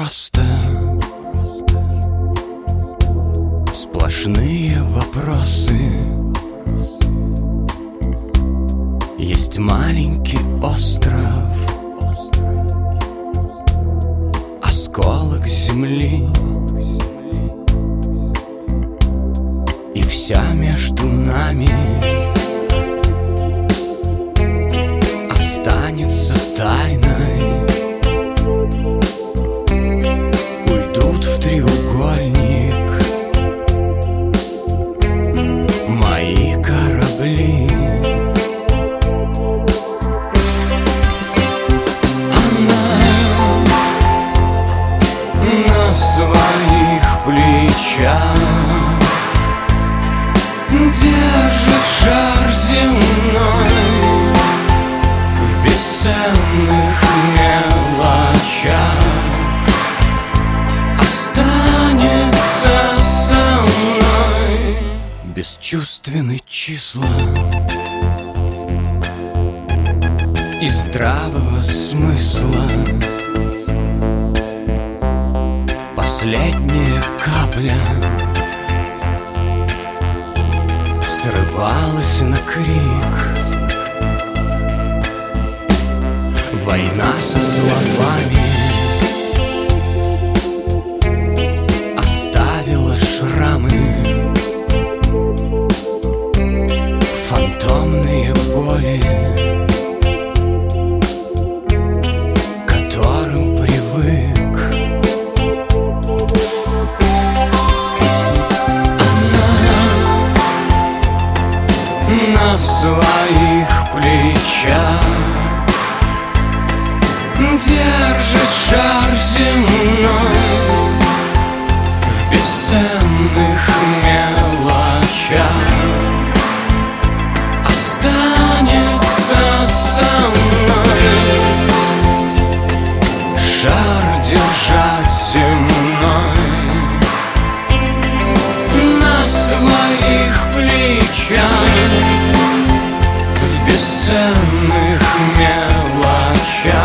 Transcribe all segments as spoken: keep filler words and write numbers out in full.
просто. Сплошные вопросы. Есть маленький остров, осколок земли, и вся между нами останется тайной. Уйдут в треугольник мои корабли. На своих плечах держит шар земной, в бесценных мелочах останется со мной. Бесчувственны числа и здравого смысла. Последняя капля срывалась на крик. Война со словами оставила шрамы, фантомные боли, к которым привык. На своих плечах держит шар земной, в бесценных мелочах останется со мной. Шар держать земной на своих плечах, в бесценных мелочах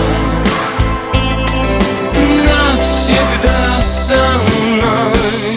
навсегда со мной.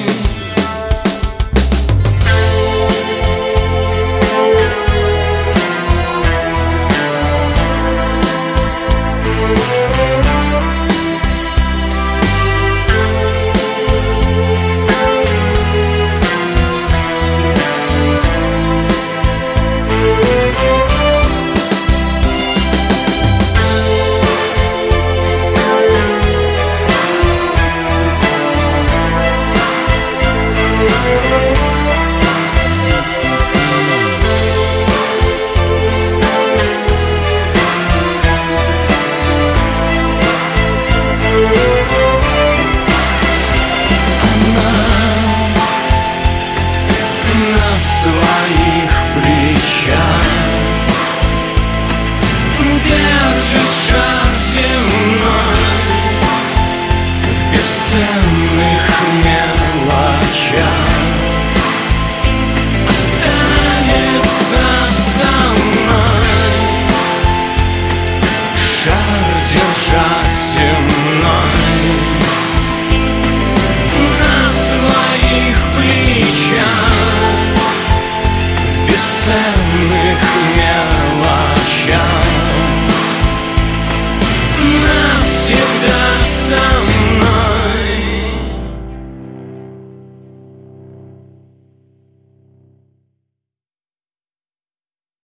На своих плечах держит шар земной, в бесценных мелочах останется со мной. Шар держать земной на своих плечах, в бесценных мелочах навсегда со мной.